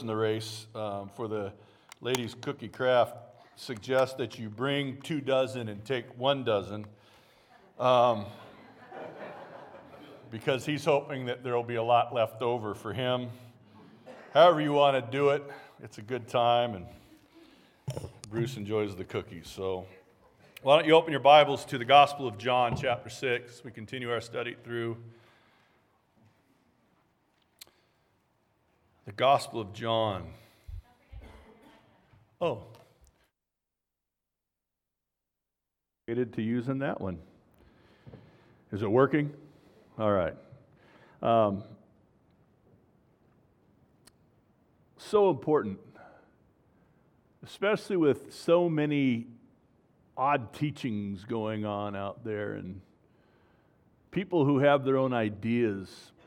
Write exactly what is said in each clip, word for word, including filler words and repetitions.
in the race um, for the ladies' cookie craft suggests that you bring two dozen and take one dozen um, because he's hoping that there will be a lot left over for him. However you want to do it, it's a good time, and Bruce enjoys the cookies. So why don't you open your Bibles to the Gospel of John, chapter six. We continue our study through the Gospel of John. Oh. Related to using that one. Is it working? All right. Um, so important, especially with so many odd teachings going on out there and people who have their own ideas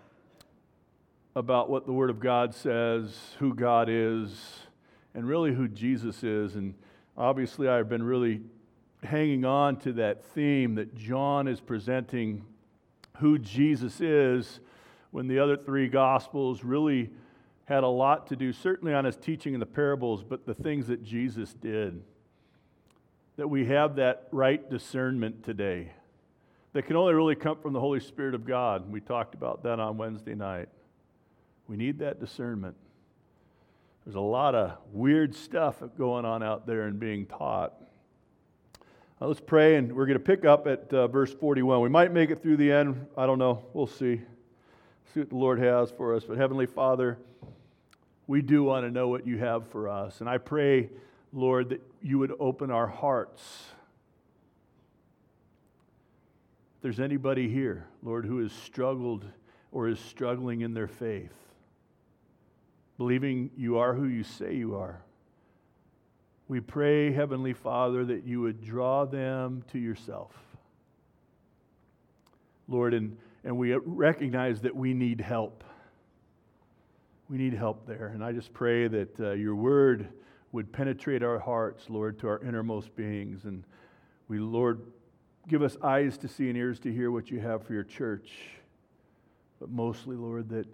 about what the Word of God says, who God is, and really who Jesus is. And obviously I've been really hanging on to that theme that John is presenting who Jesus is, when the other three Gospels really had a lot to do, certainly on his teaching in the parables, but the things that Jesus did. That we have that right discernment today that can only really come from the Holy Spirit of God. We talked about that on Wednesday night. We need that discernment. There's a lot of weird stuff going on out there and being taught. Now let's pray, and we're going to pick up at uh, verse forty-one. We might make it through the end. I don't know. We'll see. See what the Lord has for us. But Heavenly Father, we do want to know what you have for us. And I pray, Lord, that you would open our hearts. If there's anybody here, Lord, who has struggled or is struggling in their faith, believing you are who you say you are, we pray, Heavenly Father, that you would draw them to yourself. Lord, and, and we recognize that we need help. We need help there. And I just pray that uh, your word would penetrate our hearts, Lord, to our innermost beings. And we, Lord, give us eyes to see and ears to hear what you have for your church. But mostly, Lord, that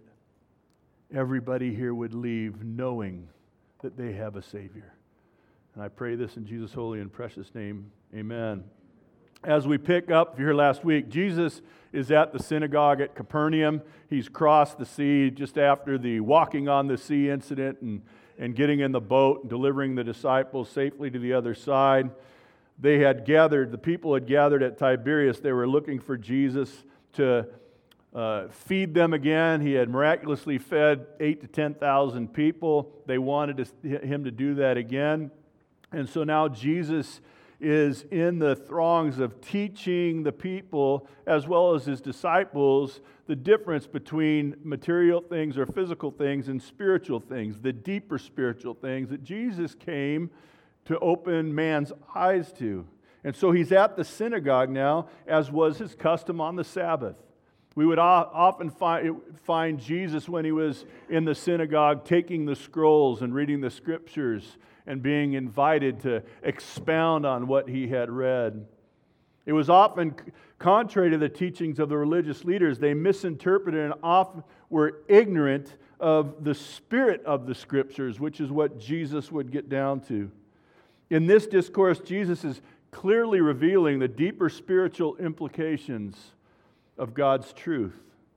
everybody here would leave knowing that they have a Savior. And I pray this in Jesus' holy and precious name. Amen. As we pick up, if you're here last week, Jesus is at the synagogue at Capernaum. He's crossed the sea just after the walking on the sea incident and, and getting in the boat and delivering the disciples safely to the other side. They had gathered, the people had gathered at Tiberias. They were looking for Jesus to uh, feed them again. He had miraculously fed eight to ten thousand people. They wanted to, him to do that again. And so now Jesus is in the throngs of teaching the people as well as his disciples the difference between material things or physical things and spiritual things, the deeper spiritual things that Jesus came to open man's eyes to. And so he's at the synagogue now, as was his custom on the Sabbath. We would often find, find Jesus when he was in the synagogue taking the scrolls and reading the scriptures and being invited to expound on what he had read. It was often contrary to the teachings of the religious leaders. They misinterpreted and often were ignorant of the spirit of the scriptures, which is what Jesus would get down to. In this discourse, Jesus is clearly revealing the deeper spiritual implications of God's truth.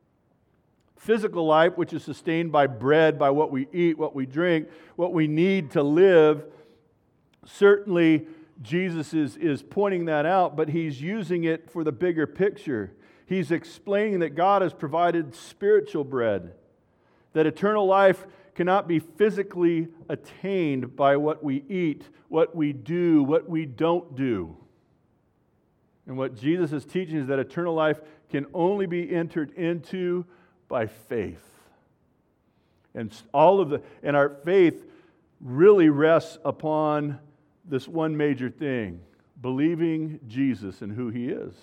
Physical life, which is sustained by bread, by what we eat, what we drink, what we need to live, certainly Jesus is, is pointing that out, but he's using it for the bigger picture. He's explaining that God has provided spiritual bread, that eternal life cannot be physically attained by what we eat, what we do, what we don't do. And what Jesus is teaching is that eternal life can only be entered into by faith. And all of the and our faith really rests upon this one major thing, believing Jesus and who he is.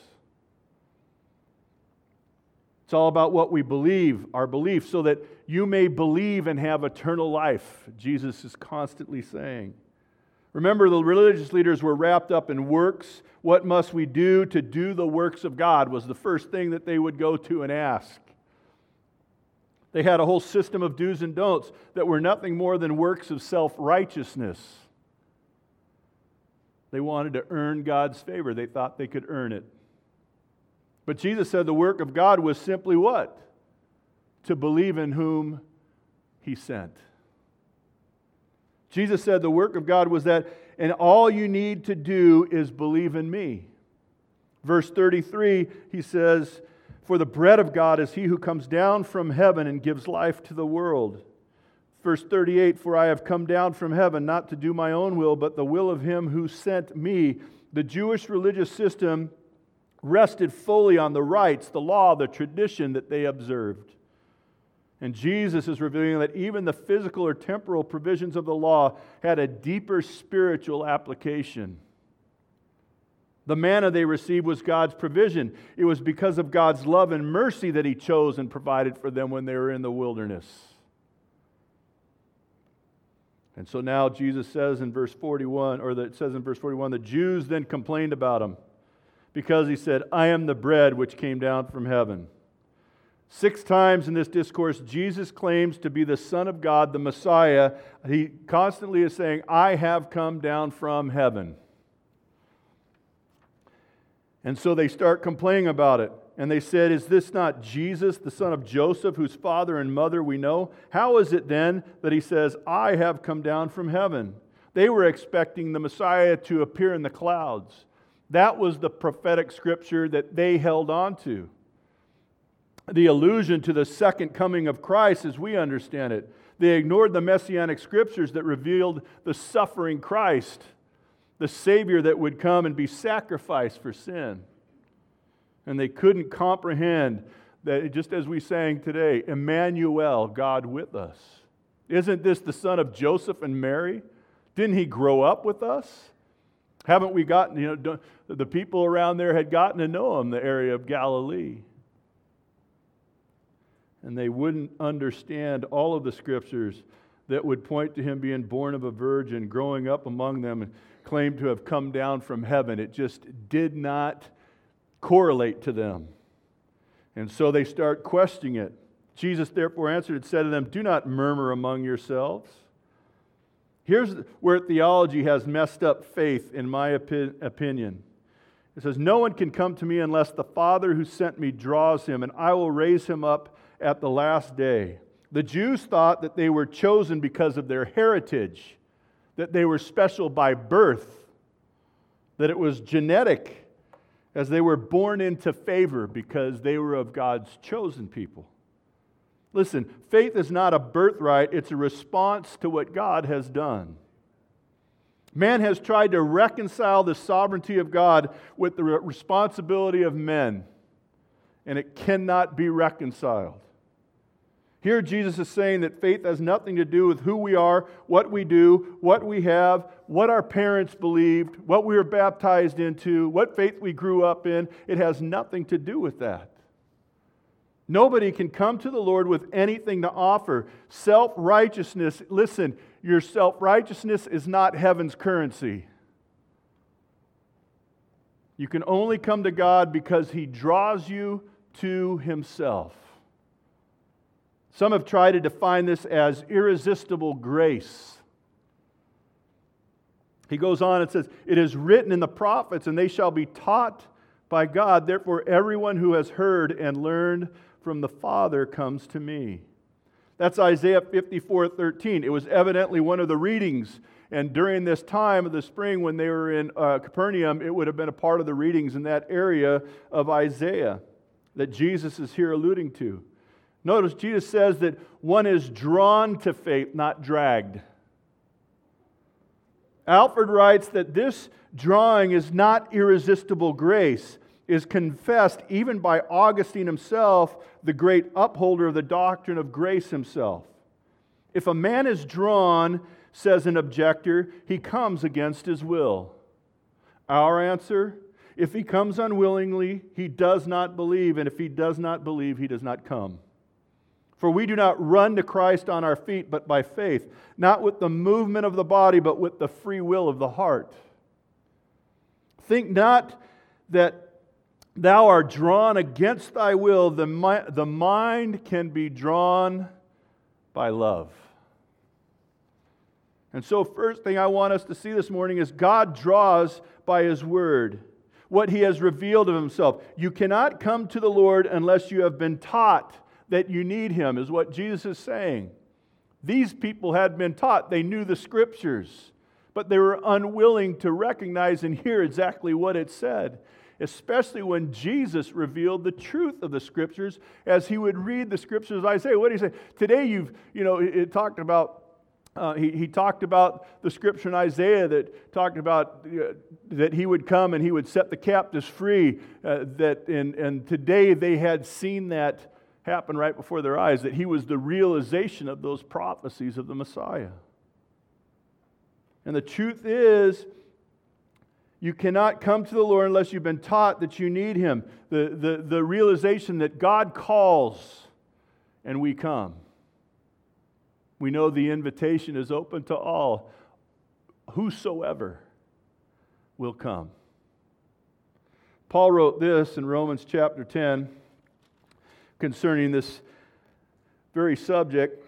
It's all about what we believe, our belief, so that you may believe and have eternal life, Jesus is constantly saying. Remember, the religious leaders were wrapped up in works. What must we do to do the works of God was the first thing that they would go to and ask. They had a whole system of do's and don'ts that were nothing more than works of self-righteousness. They wanted to earn God's favor. They thought they could earn it. But Jesus said the work of God was simply what? To believe in whom He sent. Jesus said the work of God was that, and all you need to do is believe in me. Verse thirty-three, He says, for the bread of God is He who comes down from heaven and gives life to the world. Verse thirty-eight, for I have come down from heaven not to do my own will, but the will of Him who sent me. The Jewish religious system rested fully on the rites, the law, the tradition that they observed. And Jesus is revealing that even the physical or temporal provisions of the law had a deeper spiritual application. The manna they received was God's provision. It was because of God's love and mercy that He chose and provided for them when they were in the wilderness. And so now Jesus says in verse forty-one, or it says in verse forty-one, the Jews then complained about Him because He said, I am the bread which came down from heaven. Six times in this discourse, Jesus claims to be the Son of God, the Messiah. He constantly is saying, I have come down from heaven. And so they start complaining about it. And they said, is this not Jesus, the son of Joseph, whose father and mother we know? How is it then that He says, I have come down from heaven? They were expecting the Messiah to appear in the clouds. That was the prophetic scripture that they held on to. The allusion to the second coming of Christ as we understand it. They ignored the messianic scriptures that revealed the suffering Christ, the Savior that would come and be sacrificed for sin. And they couldn't comprehend that, just as we sang today, Emmanuel, God with us. Isn't this the son of Joseph and Mary? Didn't He grow up with us? Haven't we gotten, you know, the people around there had gotten to know Him, the area of Galilee. And they wouldn't understand all of the scriptures that would point to Him being born of a virgin, growing up among them, and claimed to have come down from heaven. It just did not correlate to them. And so they start questioning it. Jesus therefore answered and said to them, do not murmur among yourselves. Here's where theology has messed up faith, in my opi- opinion. It says, no one can come to me unless the Father who sent me draws him, and I will raise him up at the last day. The Jews thought that they were chosen because of their heritage, that they were special by birth, that it was genetic, as they were born into favor because they were of God's chosen people. Listen, faith is not a birthright, it's a response to what God has done. Man has tried to reconcile the sovereignty of God with the responsibility of men, and it cannot be reconciled. Here Jesus is saying that faith has nothing to do with who we are, what we do, what we have, what our parents believed, what we were baptized into, what faith we grew up in. It has nothing to do with that. Nobody can come to the Lord with anything to offer. Self-righteousness, listen, your self-righteousness is not heaven's currency. You can only come to God because He draws you to Himself. Some have tried to define this as irresistible grace. He goes on and says, it is written in the prophets, and they shall be taught by God. Therefore, everyone who has heard and learned from the Father comes to me. That's Isaiah fifty-four thirteen. It was evidently one of the readings. And during this time of the spring when they were in uh, Capernaum, it would have been a part of the readings in that area of Isaiah that Jesus is here alluding to. Notice Jesus says that one is drawn to faith, not dragged. Alford writes that this drawing is not irresistible grace, is confessed even by Augustine himself, the great upholder of the doctrine of grace himself. If a man is drawn, says an objector, he comes against his will. Our answer, if he comes unwillingly, he does not believe, and if he does not believe, he does not come. For we do not run to Christ on our feet, but by faith, not with the movement of the body, but with the free will of the heart. Think not that thou art drawn against thy will, the, mi- the mind can be drawn by love. And so first thing I want us to see this morning is God draws by His Word, what He has revealed of Himself. You cannot come to the Lord unless you have been taught that you need Him, is what Jesus is saying. These people had been taught. They knew the Scriptures, but they were unwilling to recognize and hear exactly what it said, especially when Jesus revealed the truth of the Scriptures as He would read the Scriptures. Isaiah, what did He say? Today you've, you know, it, it talked about Uh, he, he talked about the scripture in Isaiah that talked about uh, that He would come and He would set the captives free. Uh, that and, and today they had seen that happen right before their eyes, that He was the realization of those prophecies of the Messiah. And the truth is, you cannot come to the Lord unless you've been taught that you need Him. The, the, the realization that God calls and we come. We know the invitation is open to all. Whosoever will come. Paul wrote this in Romans chapter ten concerning this very subject.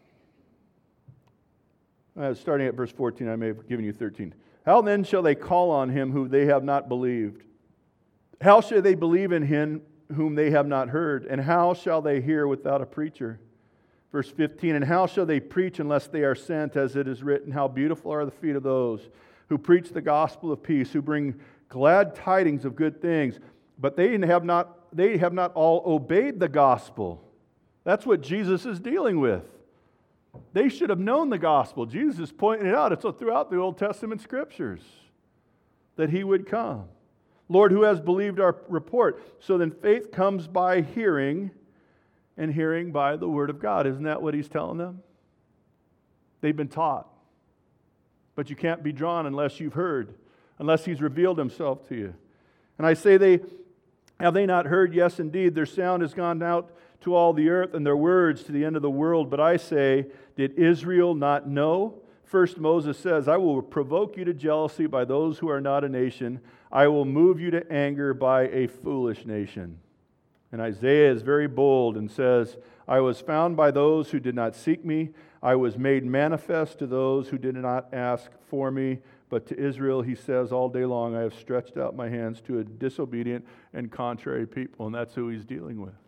Uh, starting at verse fourteen, I may have given you thirteen. How then shall they call on Him whom they have not believed? How shall they believe in Him whom they have not heard? And how shall they hear without a preacher? Verse fifteen, and how shall they preach unless they are sent, as it is written, how beautiful are the feet of those who preach the gospel of peace, who bring glad tidings of good things, but they have not, they have not all obeyed the gospel. That's what Jesus is dealing with. They should have known the gospel. Jesus is pointing it out. It's throughout the Old Testament Scriptures that He would come. Lord, who has believed our report? So then faith comes by hearing, and hearing by the Word of God. Isn't that what He's telling them? They've been taught. But you can't be drawn unless you've heard, unless He's revealed Himself to you. And I say, they have they not heard? Yes, indeed, their sound has gone out to all the earth, and their words to the end of the world. But I say, did Israel not know? First Moses says, I will provoke you to jealousy by those who are not a nation. I will move you to anger by a foolish nation. And Isaiah is very bold and says, I was found by those who did not seek me. I was made manifest to those who did not ask for me. But to Israel, He says, all day long, I have stretched out my hands to a disobedient and contrary people. And that's who He's dealing with.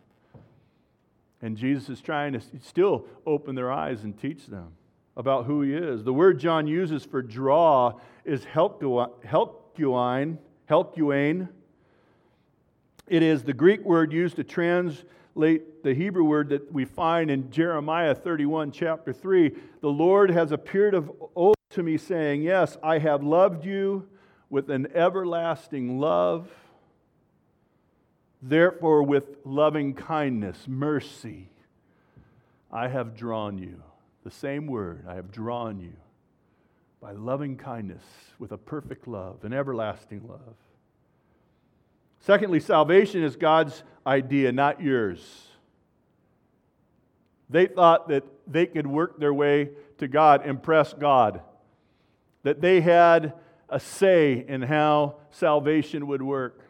And Jesus is trying to still open their eyes and teach them about who He is. The word John uses for draw is helkuine, helkuane. It is the Greek word used to translate the Hebrew word that we find in Jeremiah thirty-one, chapter three. The Lord has appeared of old to me, saying, yes, I have loved you with an everlasting love. Therefore, with loving kindness, mercy, I have drawn you. The same word, I have drawn you by loving kindness with a perfect love, an everlasting love. Secondly, salvation is God's idea, not yours. They thought that they could work their way to God, impress God, that they had a say in how salvation would work.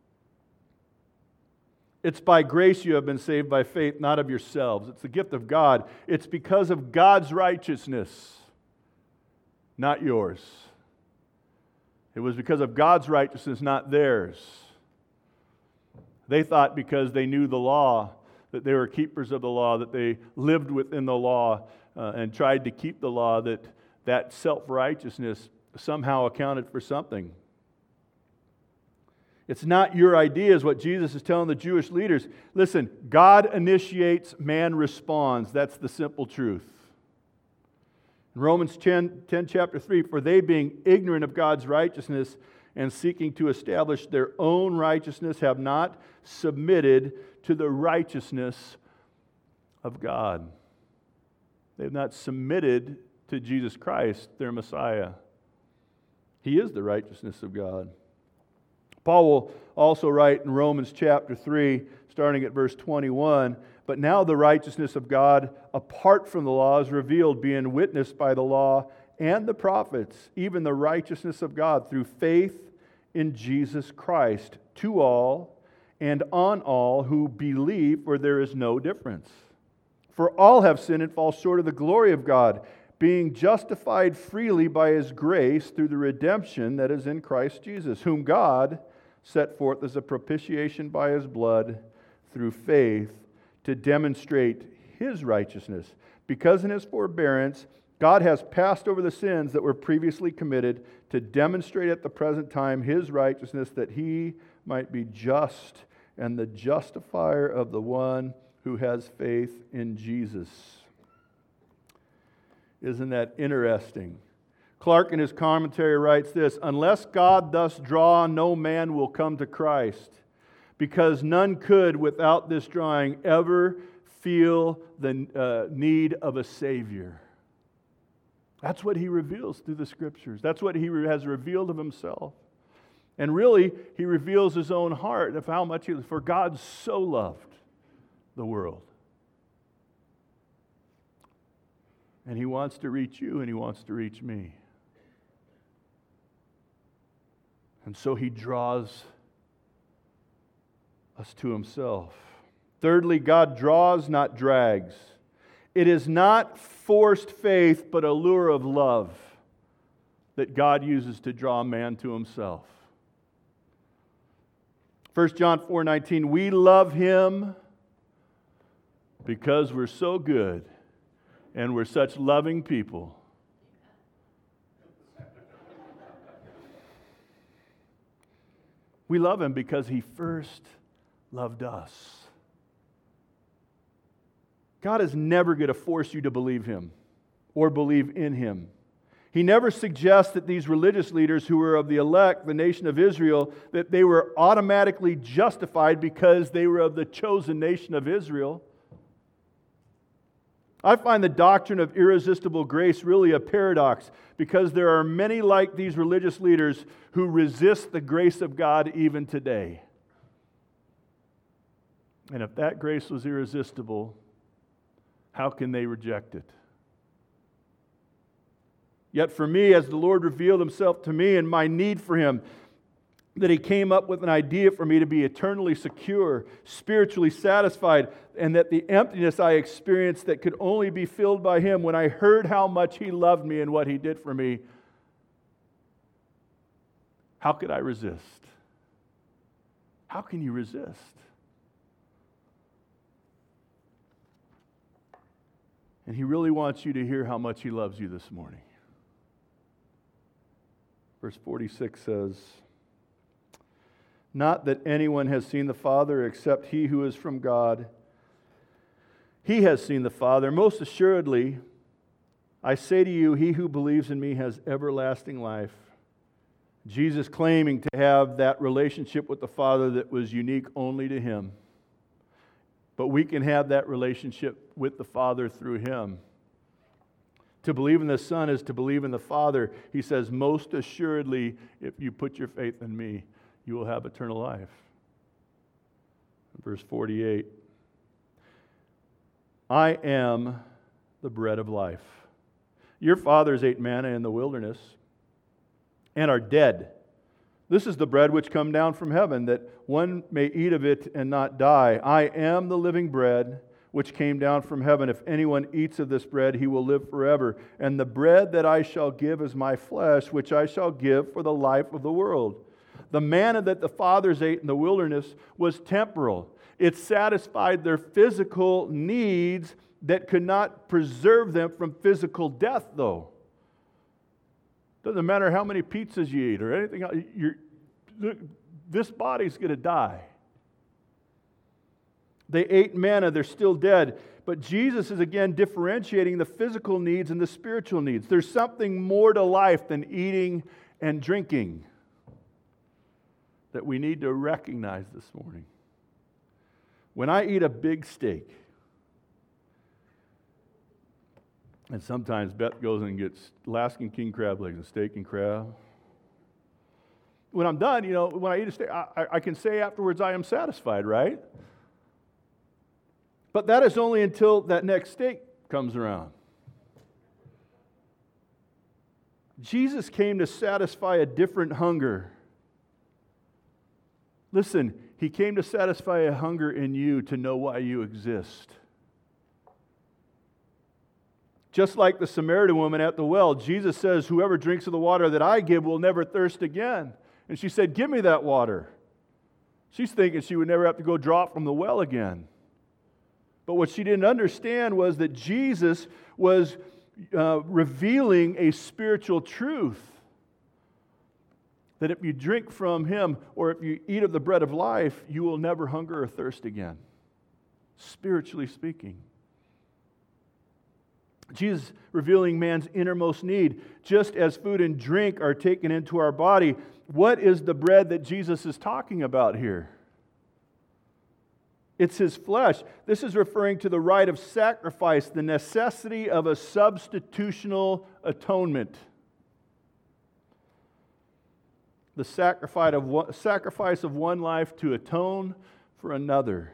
It's by grace you have been saved by faith, not of yourselves. It's the gift of God. It's because of God's righteousness, not yours. It was because of God's righteousness, not theirs. They thought because they knew the law, that they were keepers of the law, that they lived within the law uh, and tried to keep the law, that that self-righteousness somehow accounted for something. It's not your idea, is what Jesus is telling the Jewish leaders. Listen, God initiates, man responds. That's the simple truth. In Romans ten, ten, chapter three, for they being ignorant of God's righteousness and seeking to establish their own righteousness have not submitted to the righteousness of God. They have not submitted to Jesus Christ, their Messiah. He is the righteousness of God. Paul will also write in Romans chapter three, starting at verse twenty-one, but now the righteousness of God apart from the law is revealed, being witnessed by the law and the prophets, even the righteousness of God through faith in Jesus Christ to all, and on all who believe, for there is no difference. For all have sinned and fall short of the glory of God, being justified freely by His grace through the redemption that is in Christ Jesus, whom God set forth as a propitiation by His blood through faith to demonstrate His righteousness. Because in His forbearance, God has passed over the sins that were previously committed to demonstrate at the present time His righteousness, that He might be just and the justifier of the one who has faith in Jesus. Isn't that interesting? Clark in his commentary writes this: unless God thus draw, no man will come to Christ, because none could, without this drawing, ever feel the uh, need of a Savior. That's what he reveals through the Scriptures. That's what he has revealed of himself. And really, he reveals his own heart of how much he, for God so loved the world. And He wants to reach you, and He wants to reach me. And so He draws us to Himself. Thirdly, God draws, not drags. It is not forced faith, but a lure of love that God uses to draw man to Himself. First John four nineteen, we love Him because we're so good and we're such loving people. We love Him because He first loved us. God is never going to force you to believe Him or believe in Him. He never suggests that these religious leaders who were of the elect, the nation of Israel, that they were automatically justified because they were of the chosen nation of Israel. I find the doctrine of irresistible grace really a paradox, because there are many like these religious leaders who resist the grace of God even today. And if that grace was irresistible, how can they reject it? Yet for me, as the Lord revealed Himself to me and my need for Him, that He came up with an idea for me to be eternally secure, spiritually satisfied, and that the emptiness I experienced that could only be filled by Him when I heard how much He loved me and what He did for me, how could I resist? How can you resist? And He really wants you to hear how much He loves you this morning. Verse forty-six says, not that anyone has seen the Father except he who is from God. He has seen the Father. Most assuredly, I say to you, he who believes in me has everlasting life. Jesus claiming to have that relationship with the Father that was unique only to Him. But we can have that relationship with the Father through Him. To believe in the Son is to believe in the Father. He says, most assuredly, if you put your faith in me, you will have eternal life. Verse forty-eight, I am the bread of life. Your fathers ate manna in the wilderness and are dead. This is the bread which come down from heaven, that one may eat of it and not die. I am the living bread which came down from heaven. If anyone eats of this bread, he will live forever. And the bread that I shall give is my flesh, which I shall give for the life of the world. The manna that the fathers ate in the wilderness was temporal. It satisfied their physical needs that could not preserve them from physical death, though. Doesn't matter how many pizzas you eat or anything else, you're, this body's going to die. They ate manna, they're still dead. But Jesus is again differentiating the physical needs and the spiritual needs. There's something more to life than eating and drinking that we need to recognize this morning. When I eat a big steak, and sometimes Beth goes and gets Alaskan king crab legs and steak and crab. When I'm done, you know, when I eat a steak, I, I can say afterwards I am satisfied, right? But that is only until that next steak comes around. Jesus came to satisfy a different hunger. Listen, He came to satisfy a hunger in you to know why you exist. Just like the Samaritan woman at the well, Jesus says, whoever drinks of the water that I give will never thirst again. And she said, give me that water. She's thinking she would never have to go draw from the well again. But what she didn't understand was that Jesus was uh, revealing a spiritual truth. That if you drink from Him or if you eat of the bread of life, you will never hunger or thirst again. Spiritually speaking. Jesus revealing man's innermost need. Just as food and drink are taken into our body, what is the bread that Jesus is talking about here? It's His flesh. This is referring to the rite of sacrifice, the necessity of a substitutional atonement. The sacrifice of one, sacrifice of one life to atone for another.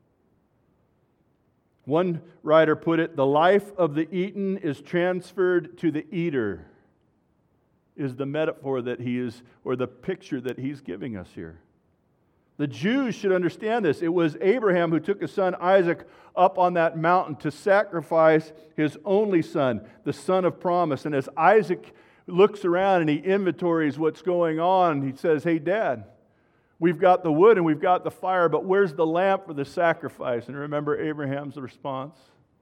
One writer put it, the life of the eaten is transferred to the eater, is the metaphor that he is, or the picture that he's giving us here. The Jews should understand this. It was Abraham who took his son Isaac up on that mountain to sacrifice his only son, the son of promise. And as Isaac looks around and he inventories what's going on, he says, hey, Dad, we've got the wood and we've got the fire, but where's the lamp for the sacrifice? And remember Abraham's response?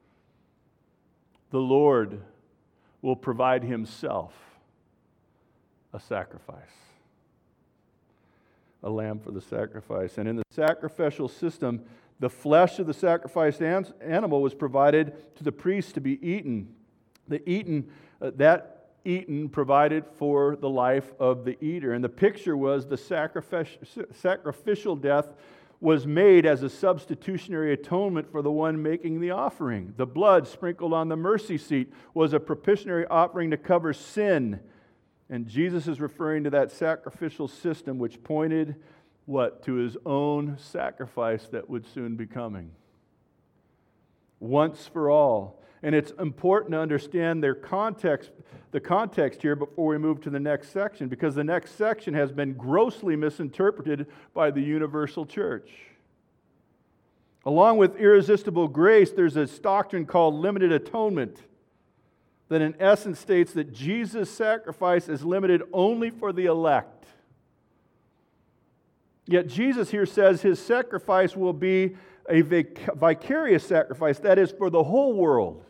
The Lord will provide Himself a sacrifice. A lamb for the sacrifice. And in the sacrificial system, the flesh of the sacrificed animal was provided to the priest to be eaten. The eaten, uh, that eaten provided for the life of the eater. And the picture was the sacrific- sacrificial death was made as a substitutionary atonement for the one making the offering. The blood sprinkled on the mercy seat was a propitiatory offering to cover sin. And Jesus is referring to that sacrificial system which pointed, what? To His own sacrifice that would soon be coming. Once for all. And it's important to understand their context, the context here before we move to the next section, because the next section has been grossly misinterpreted by the universal church. Along with irresistible grace, there's a doctrine called limited atonement that in essence states that Jesus' sacrifice is limited only for the elect. Yet Jesus here says His sacrifice will be a vic- vicarious sacrifice, that is, for the whole world.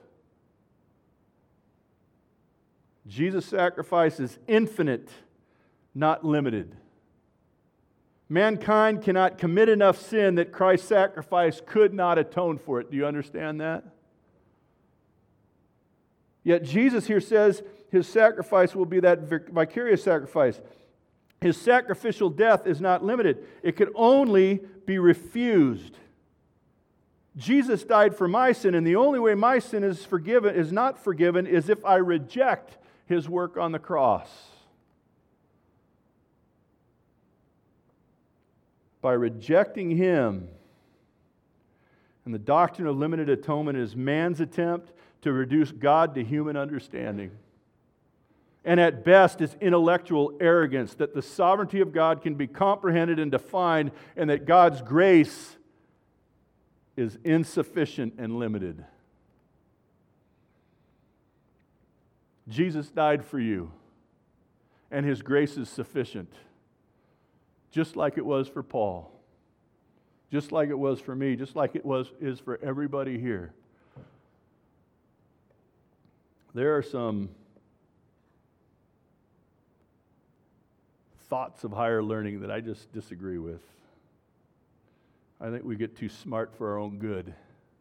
Jesus' sacrifice is infinite, not limited. Mankind cannot commit enough sin that Christ's sacrifice could not atone for it. Do you understand that? Yet Jesus here says His sacrifice will be that vicarious sacrifice. His sacrificial death is not limited. It could only be refused. Jesus died for my sin, and the only way my sin is forgiven, is not forgiven, is if I reject His work on the cross. By rejecting Him. And the doctrine of limited atonement is man's attempt to reduce God to human understanding. And at best, it's intellectual arrogance that the sovereignty of God can be comprehended and defined, and that God's grace is insufficient and limited. Jesus died for you, and His grace is sufficient, just like it was for Paul, just like it was for me, just like it was is for everybody here. There are some thoughts of higher learning that I just disagree with. I think we get too smart for our own good.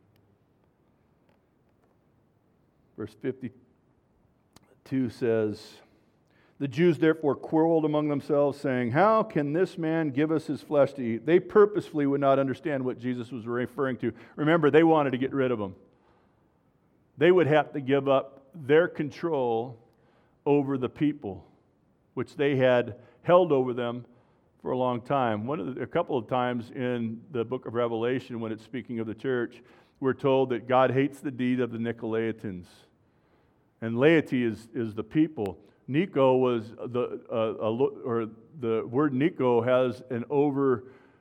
Verse fifty-two says, the Jews therefore quarreled among themselves, saying, how can this man give us his flesh to eat? They purposefully would not understand what Jesus was referring to. Remember, they wanted to get rid of him. They would have to give up their control over the people, which they had held over them for a long time. One of the, a couple of times in the book of Revelation, when it's speaking of the church, we're told that God hates the deed of the Nicolaitans. And laity is, is the people. Nico was the uh, a, or the word Nico has an over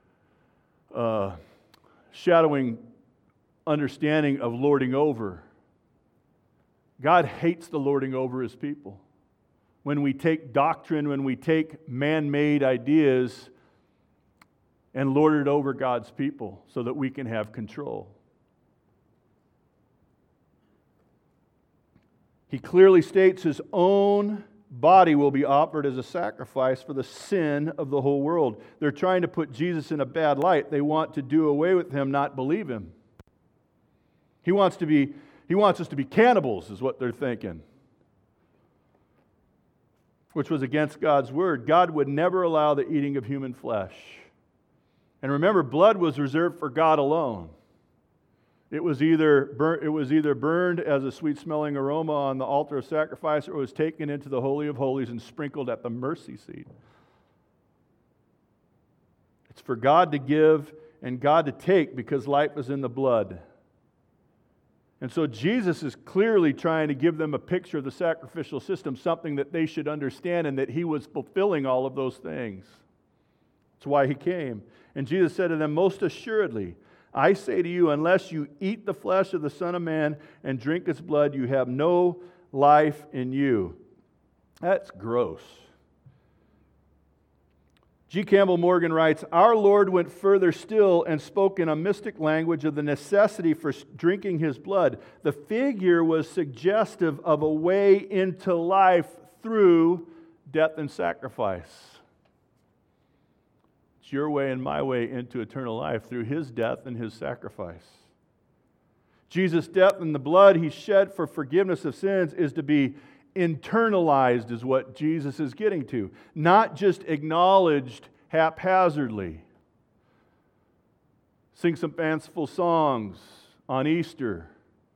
uh, shadowing understanding of lording over. God hates the lording over His people. When we take doctrine, when we take man-made ideas and lord it over God's people so that we can have control. He clearly states His own body will be offered as a sacrifice for the sin of the whole world. They're trying to put Jesus in a bad light. They want to do away with Him, not believe Him. He wants to be, He wants us to be cannibals, is what they're thinking, which was against God's word. God would never allow the eating of human flesh. And remember, blood was reserved for God alone. It was either burnt, it was either burned as a sweet-smelling aroma on the altar of sacrifice, or it was taken into the Holy of Holies and sprinkled at the mercy seat. It's for God to give and God to take, because life is in the blood. And so Jesus is clearly trying to give them a picture of the sacrificial system, something that they should understand, and that He was fulfilling all of those things. That's why He came. And Jesus said to them, "Most assuredly, I say to you, unless you eat the flesh of the Son of Man and drink His blood, you have no life in you." That's gross. G. Campbell Morgan writes, "Our Lord went further still and spoke in a mystic language of the necessity for drinking His blood. The figure was suggestive of a way into life through death and sacrifice. It's your way and my way into eternal life through His death and His sacrifice. Jesus' death and the blood He shed for forgiveness of sins is to be internalized, is what Jesus is getting to, not just acknowledged haphazardly. Sing some fanciful songs on Easter.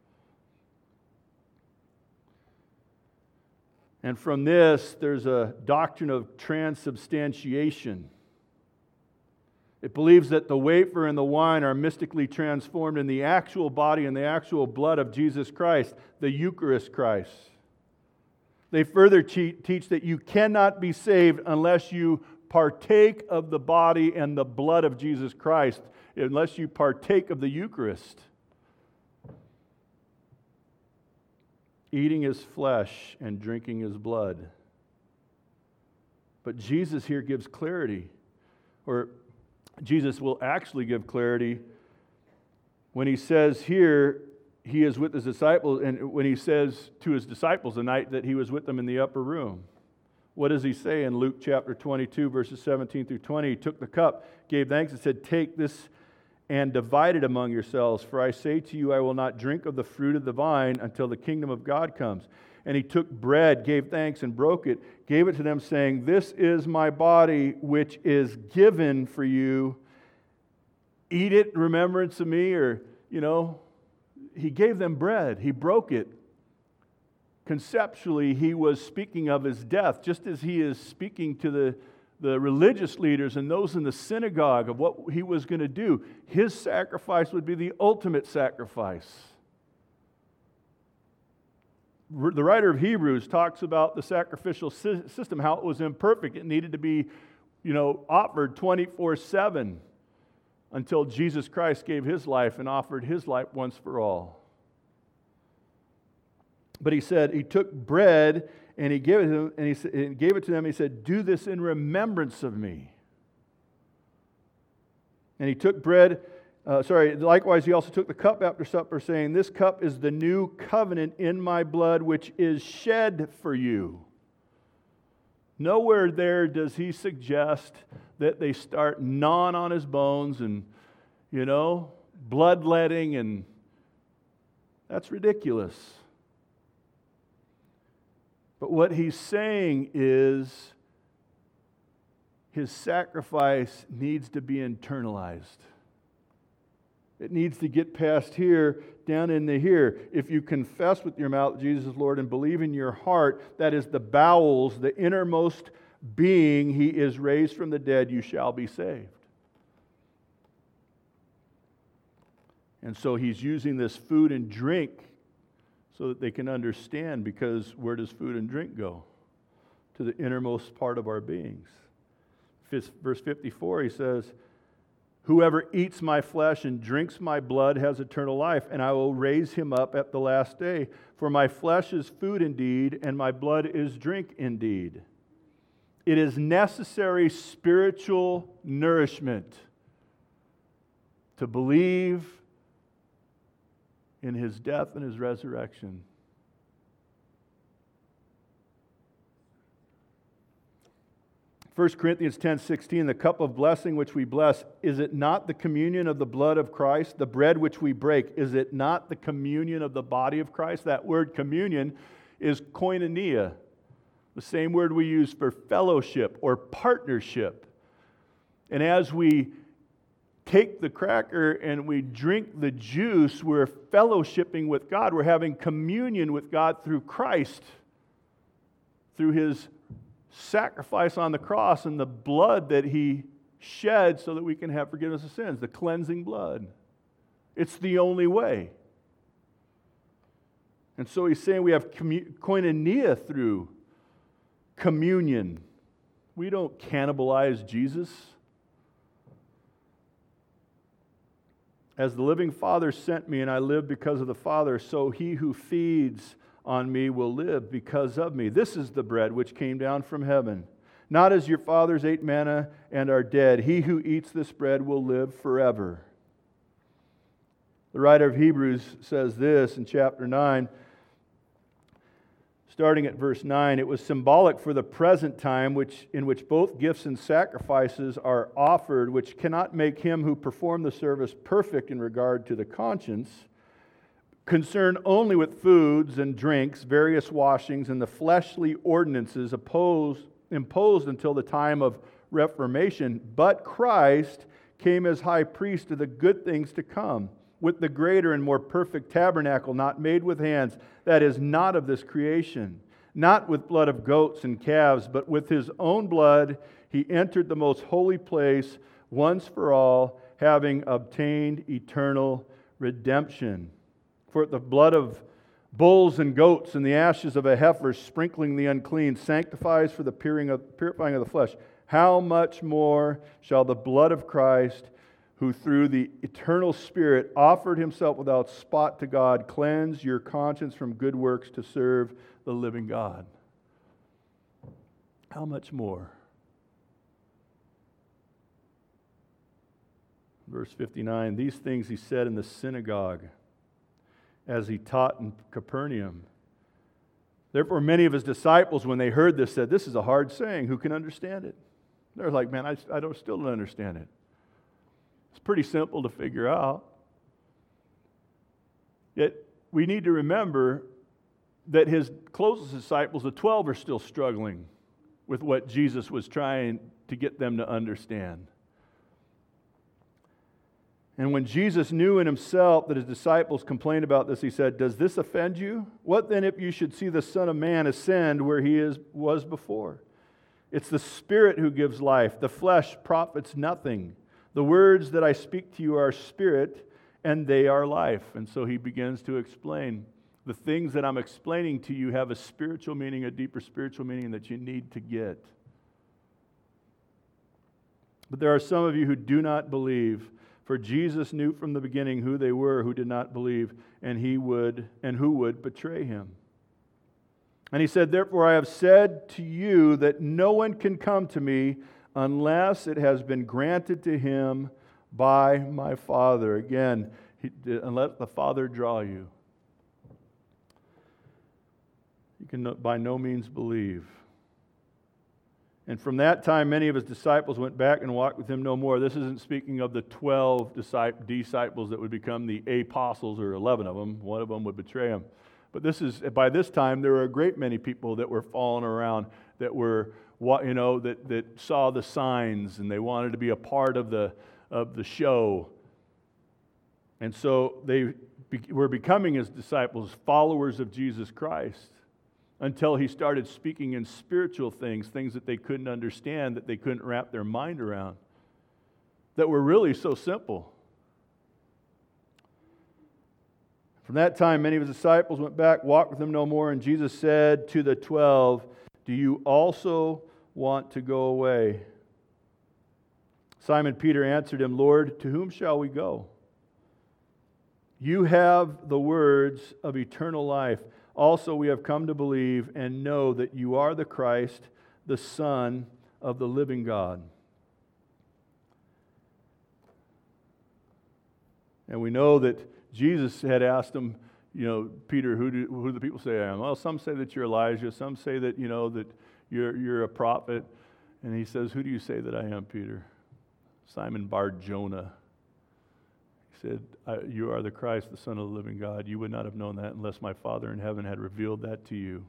And from this, there's a doctrine of transubstantiation. It believes that the wafer and the wine are mystically transformed in the actual body and the actual blood of Jesus Christ, the Eucharist Christ. They further teach that you cannot be saved unless you partake of the body and the blood of Jesus Christ, unless you partake of the Eucharist. Eating His flesh and drinking His blood. But Jesus here gives clarity, or Jesus will actually give clarity when He says here, He is with His disciples, and when He says to His disciples the night that He was with them in the upper room. What does He say in Luke chapter twenty-two, verses seventeen through twenty? He took the cup, gave thanks, and said, "Take this and divide it among yourselves, for I say to you, I will not drink of the fruit of the vine until the kingdom of God comes." And He took bread, gave thanks, and broke it, gave it to them, saying, "This is my body, which is given for you. Eat it in remembrance of me," or, you know, He gave them bread. He broke it. Conceptually, He was speaking of His death, just as He is speaking to the, the religious leaders and those in the synagogue of what He was going to do. His sacrifice would be the ultimate sacrifice. The writer of Hebrews talks about the sacrificial system, how it was imperfect. It needed to be, you know, offered twenty-four seven. Until Jesus Christ gave His life and offered His life once for all. But He said, He took bread and He gave it to them, and He, and gave it to them. He said, "Do this in remembrance of me." And He took bread, uh, sorry, likewise He also took the cup after supper, saying, "This cup is the new covenant in my blood, which is shed for you." Nowhere there does He suggest that they start gnawing on His bones and, you know, bloodletting, and that's ridiculous. But what He's saying is His sacrifice needs to be internalized. It needs to get past here, down into here. If you confess with your mouth Jesus is Lord and believe in your heart, that is the bowels, the innermost being, He is raised from the dead, you shall be saved. And so He's using this food and drink so that they can understand, because where does food and drink go? To the innermost part of our beings. Verse fifty-four, He says, Whoever eats my flesh and drinks my blood has eternal life, and I will raise him up at the last day. For my flesh is food indeed, and my blood is drink indeed. It is necessary spiritual nourishment to believe in his death and his resurrection. First Corinthians ten sixteen, the cup of blessing which we bless, is it not the communion of the blood of Christ? The bread which we break, is it not the communion of the body of Christ? That word communion is koinonia, the same word we use for fellowship or partnership. And as we take the cracker and we drink the juice, we're fellowshipping with God. We're having communion with God through Christ, through his sacrifice on the cross and the blood that he shed so that we can have forgiveness of sins, the cleansing blood. It's the only way. And so he's saying we have commu- koinonia through communion. We don't cannibalize Jesus. As the living Father sent me, and I live because of the Father, so he who feeds on me will live because of me. This is the bread which came down from heaven. Not as your fathers ate manna and are dead. He who eats this bread will live forever. The writer of Hebrews says this in chapter nine, starting at verse nine, it was symbolic for the present time which in which both gifts and sacrifices are offered, which cannot make him who performed the service perfect in regard to the conscience, concerned only with foods and drinks, various washings, and the fleshly ordinances opposed, imposed until the time of Reformation. But Christ came as high priest of the good things to come, with the greater and more perfect tabernacle, not made with hands, that is not of this creation, not with blood of goats and calves, but with his own blood he entered the most holy place once for all, having obtained eternal redemption. For the blood of bulls and goats and the ashes of a heifer sprinkling the unclean sanctifies for the purifying of the flesh. How much more shall the blood of Christ, who through the eternal Spirit offered himself without spot to God, cleanse your conscience from good works to serve the living God? How much more? Verse fifty-nine, these things he said in the synagogue as he taught in Capernaum. Therefore many of his disciples, when they heard this, said, this is a hard saying. Who can understand it? They're like, man, I, I don't, still don't understand it. It's pretty simple to figure out. Yet we need to remember that his closest disciples, the twelve, are still struggling with what Jesus was trying to get them to understand. And when Jesus knew in himself that his disciples complained about this, he said, does this offend you? What then if you should see the Son of Man ascend where he is, was before? It's the Spirit who gives life. The flesh profits nothing. The words that I speak to you are spirit, and they are life. And so he begins to explain, the things that I'm explaining to you have a spiritual meaning, a deeper spiritual meaning that you need to get. But there are some of you who do not believe. For Jesus knew from the beginning who they were who did not believe, and he would and who would betray him. And he said, therefore I have said to you that no one can come to me unless it has been granted to him by my Father. Again, he, unless the Father draw you. You can by no means believe. And from that time, many of his disciples went back and walked with him no more. This isn't speaking of the twelve disciples that would become the apostles, or eleven of them. One of them would betray him. But this is by this time, there were a great many people that were following around, that were, you know, that, that saw the signs, and they wanted to be a part of the of the show. And so they were becoming his disciples, followers of Jesus Christ, until he started speaking in spiritual things, things that they couldn't understand, that they couldn't wrap their mind around, that were really so simple. From that time, many of his disciples went back, walked with him no more, and Jesus said to the twelve, do you also want to go away? Simon Peter answered him, Lord, to whom shall we go? You have the words of eternal life. Also we have come to believe and know that you are the Christ, the Son of the living God. And we know that Jesus had asked him, you know, Peter, who do, who do the people say I am? Well, some say that you're Elijah. Some say that, you know, that you're, you're a prophet. And he says, who do you say that I am, Peter? Simon Bar-Jonah. He said, you are the Christ, the Son of the living God. You would not have known that unless my Father in heaven had revealed that to you.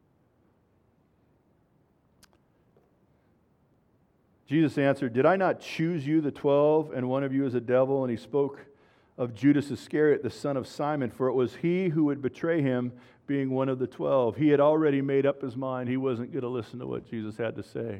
Jesus answered, did I not choose you, the twelve, and one of you is a devil? And he spoke of Judas Iscariot, the son of Simon, for it was he who would betray him, being one of the twelve. He had already made up his mind. He wasn't going to listen to what Jesus had to say.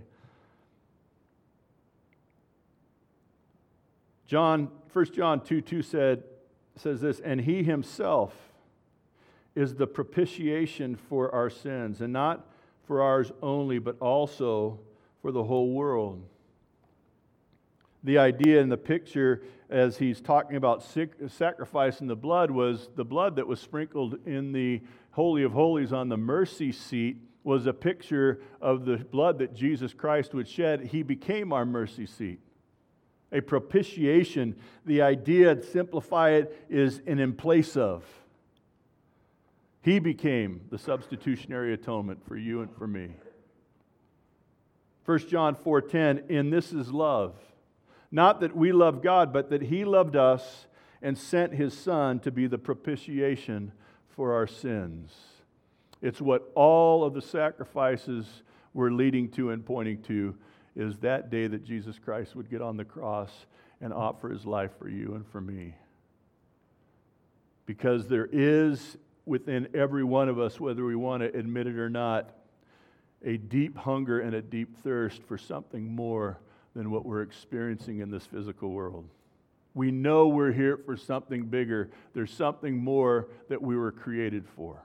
John, First John two two said, says this, and he himself is the propitiation for our sins, and not for ours only, but also for the whole world. The idea in the picture as he's talking about sacrificing the blood was the blood that was sprinkled in the Holy of Holies on the mercy seat was a picture of the blood that Jesus Christ would shed. He became our mercy seat. A propitiation, the idea, to simplify it, is an in place of. He became the substitutionary atonement for you and for me. First John four ten, in this is love. Not that we love God, but that He loved us and sent His Son to be the propitiation for our sins. It's what all of the sacrifices were leading to and pointing to, is that day that Jesus Christ would get on the cross and offer His life for you and for me. Because there is within every one of us, whether we want to admit it or not, a deep hunger and a deep thirst for something more than what we're experiencing in this physical world. We know we're here for something bigger. There's something more that we were created for.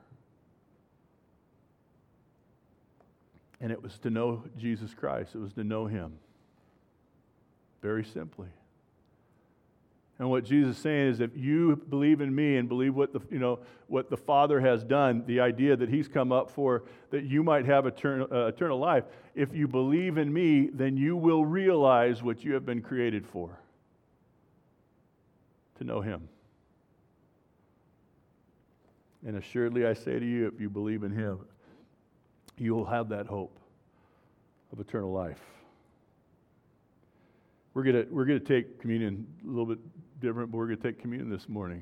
And it was to know Jesus Christ. It was to know Him. Very simply. And what Jesus is saying is, if you believe in me and believe what the you know what the Father has done, the idea that He's come up for, that you might have eternal, uh, eternal life. If you believe in me, then you will realize what you have been created for. To know Him. And assuredly I say to you, if you believe in Him, you will have that hope of eternal life. We're gonna we're gonna take communion a little bit different, but we're gonna take communion this morning.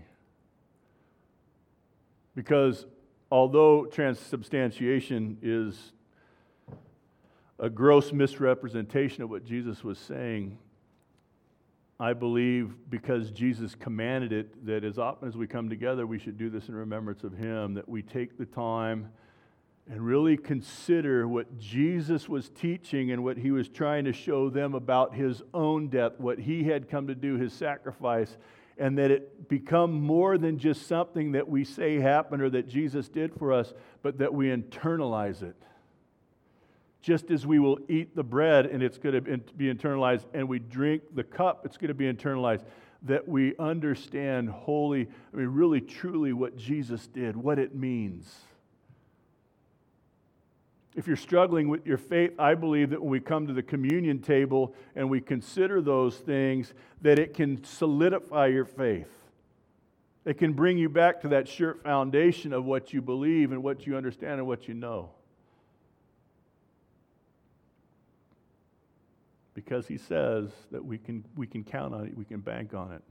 Because although transubstantiation is a gross misrepresentation of what Jesus was saying, I believe because Jesus commanded it, that as often as we come together, we should do this in remembrance of Him, that we take the time and really consider what Jesus was teaching and what He was trying to show them about His own death, what He had come to do, His sacrifice, and that it become more than just something that we say happened or that Jesus did for us, but that we internalize it. Just as we will eat the bread and it's going to be internalized, and we drink the cup, it's going to be internalized, that we understand wholly, I mean really truly what Jesus did, what it means. If you're struggling with your faith, I believe that when we come to the communion table and we consider those things, that it can solidify your faith. It can bring you back to that sure foundation of what you believe and what you understand and what you know. Because He says that we can, we can count on it, we can bank on it.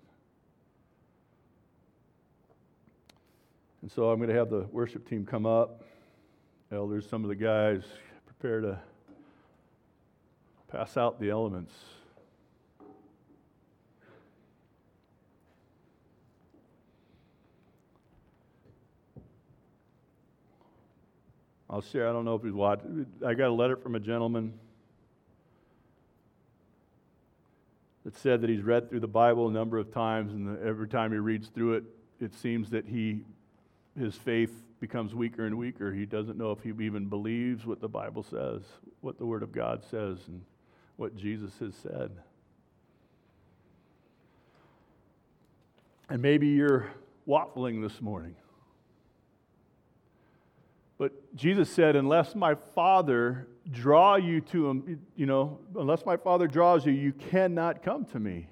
And so I'm going to have the worship team come up. Elders, some of the guys, prepare to pass out the elements. I'll share, I don't know if he's watched. I got a letter from a gentleman that said that he's read through the Bible a number of times, and every time he reads through it, it seems that he his faith becomes weaker and weaker. He doesn't know if he even believes what the Bible says, what the Word of God says, and what Jesus has said. And maybe you're waffling this morning. But Jesus said, unless my Father draw you to him, you know, unless my Father draws you, you cannot come to me.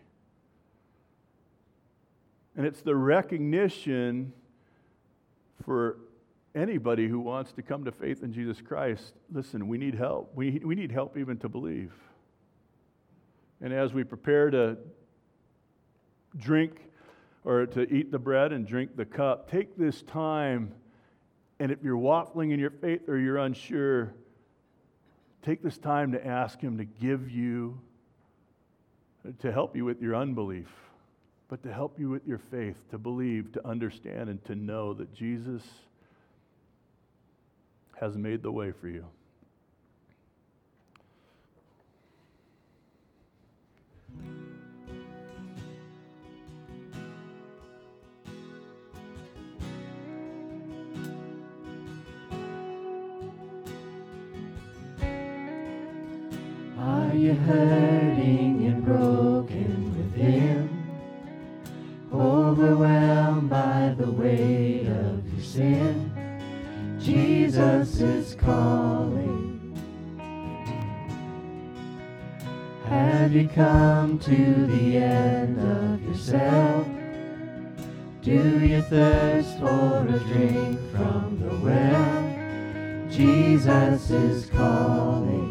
And it's the recognition for anybody who wants to come to faith in Jesus Christ. Listen, we need help. We, we need help even to believe. And as we prepare to drink or to eat the bread and drink the cup, take this time. And if you're waffling in your faith or you're unsure, take this time to ask Him to give you, to help you with your unbelief, but to help you with your faith, to believe, to understand, and to know that Jesus has made the way for you. Are you hurting and broken within? Overwhelmed by the weight of your sin? Jesus is calling. Have you come to the end of yourself? Do you thirst for a drink from the well? Jesus is calling.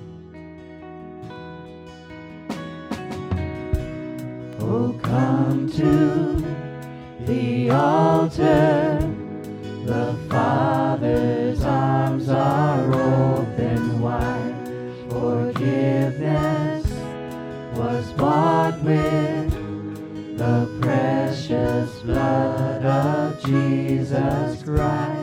Oh, come to the altar. The Father's arms are open wide. Forgiveness was bought with the precious blood of Jesus Christ.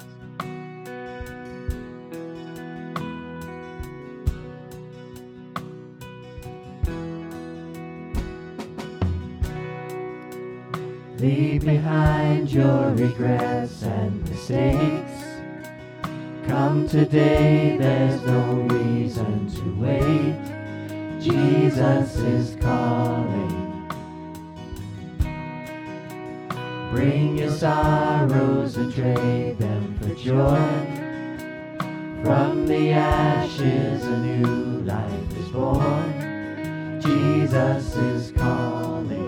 Leave behind your regrets and mistakes. Come today, there's no reason to wait. Jesus is calling. Bring your sorrows and trade them for joy. From the ashes a new life is born. Jesus is calling.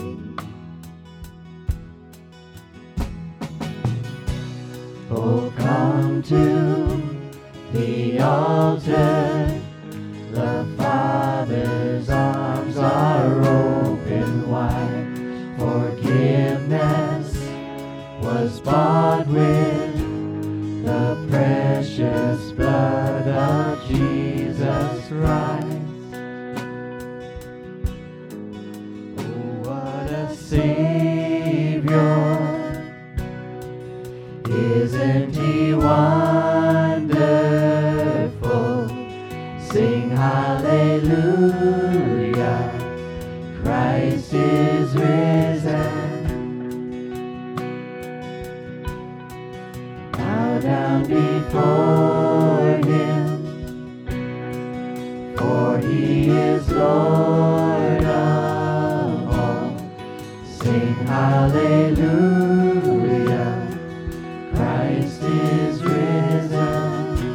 Oh, come to the altar. The Father's arms are open wide. Forgiveness was bought with the precious blood of Jesus Christ. Oh, what a Savior! Isn't He wonderful? Sing hallelujah, Christ is risen. Bow down before Him, for He is Lord of all. Sing hallelujah, Christ is risen.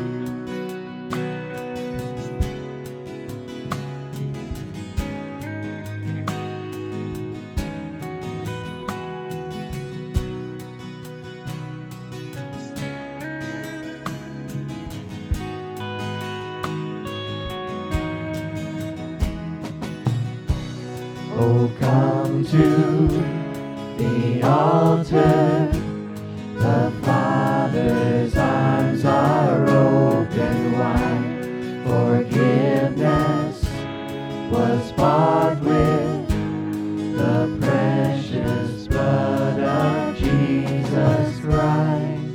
Oh, come to the altar. The Father's arms are open wide. Forgiveness was bought with the precious blood of Jesus Christ.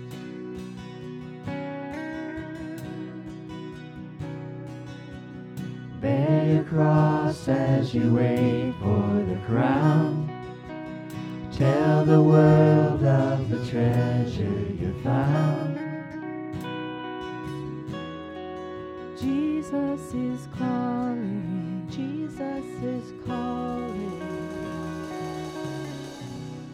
Bear your cross as you wait for the crown. Tell the world of the treasure you found. Jesus is calling, Jesus is calling.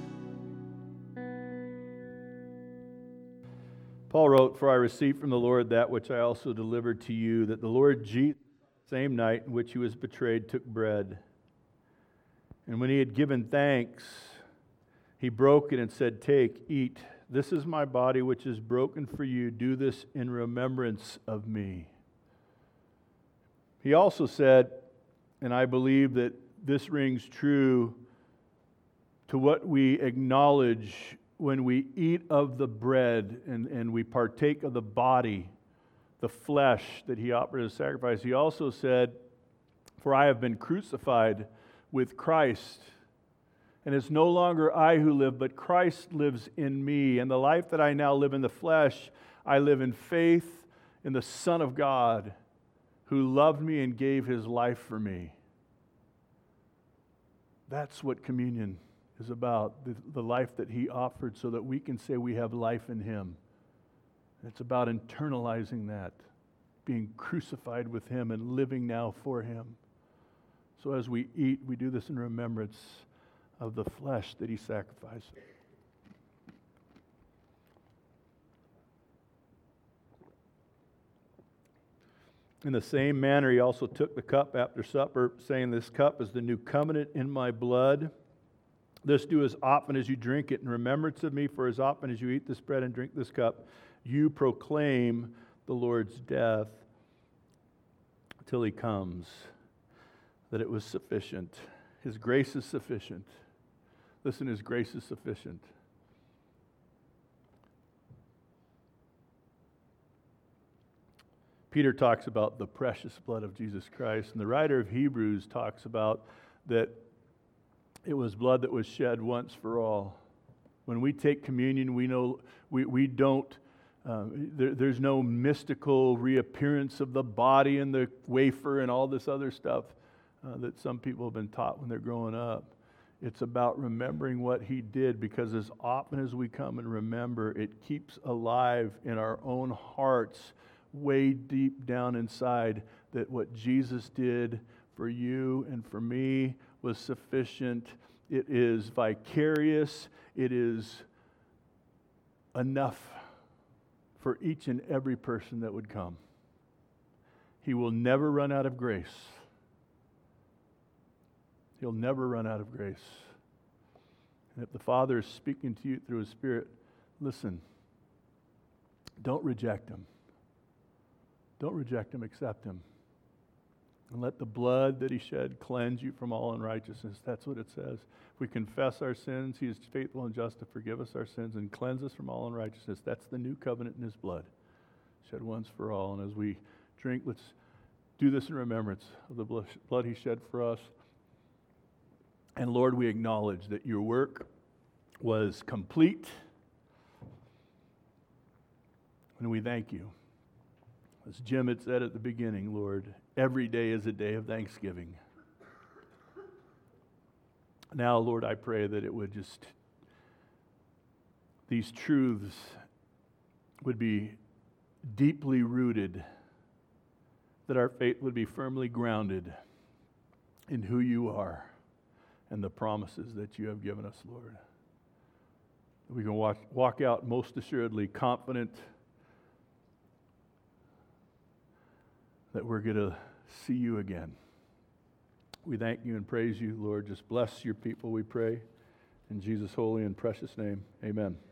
Paul wrote, "For I received from the Lord that which I also delivered to you, that the Lord Jesus, the same night in which he was betrayed, took bread. And when he had given thanks, he broke it and said, 'Take, eat. This is my body which is broken for you. Do this in remembrance of me.'" He also said, and I believe that this rings true to what we acknowledge when we eat of the bread and, and we partake of the body, the flesh that he offered as a sacrifice. He also said, "For I have been crucified with Christ, and it's no longer I who live, but Christ lives in me. And the life that I now live in the flesh, I live in faith in the Son of God, who loved me and gave his life for me." That's what communion is about, the, the life that he offered so that we can say we have life in him. It's about internalizing that, being crucified with him and living now for him. So as we eat, we do this in remembrance of the flesh that he sacrificed. In the same manner, he also took the cup after supper, saying, "This cup is the new covenant in my blood. This do as often as you drink it in remembrance of me, for as often as you eat this bread and drink this cup, you proclaim the Lord's death till he comes." That it was sufficient. His grace is sufficient. Listen, his grace is sufficient. Peter talks about the precious blood of Jesus Christ, and the writer of Hebrews talks about that it was blood that was shed once for all. When we take communion, we know we, we don't, uh, there, there's no mystical reappearance of the body and the wafer and all this other stuff uh, that some people have been taught when they're growing up. It's about remembering what he did, because as often as we come and remember, it keeps alive in our own hearts, way deep down inside, that what Jesus did for you and for me was sufficient. It is vicarious. It is enough for each and every person that would come. He will never run out of grace. He'll never run out of grace. And if the Father is speaking to you through his Spirit, listen, don't reject him. Don't reject him, accept him. And let the blood that he shed cleanse you from all unrighteousness. That's what it says. If we confess our sins, he is faithful and just to forgive us our sins and cleanse us from all unrighteousness. That's the new covenant in his blood, shed once for all. And as we drink, let's do this in remembrance of the blood he shed for us. And Lord, we acknowledge that your work was complete. And we thank you. As Jim had said at the beginning, Lord, every day is a day of thanksgiving. Now, Lord, I pray that it would just, these truths would be deeply rooted, that our faith would be firmly grounded in who you are and the promises that you have given us, Lord. We can walk, walk out most assuredly confident that we're going to see you again. We thank you and praise you, Lord. Just bless your people, we pray. In Jesus' holy and precious name, amen.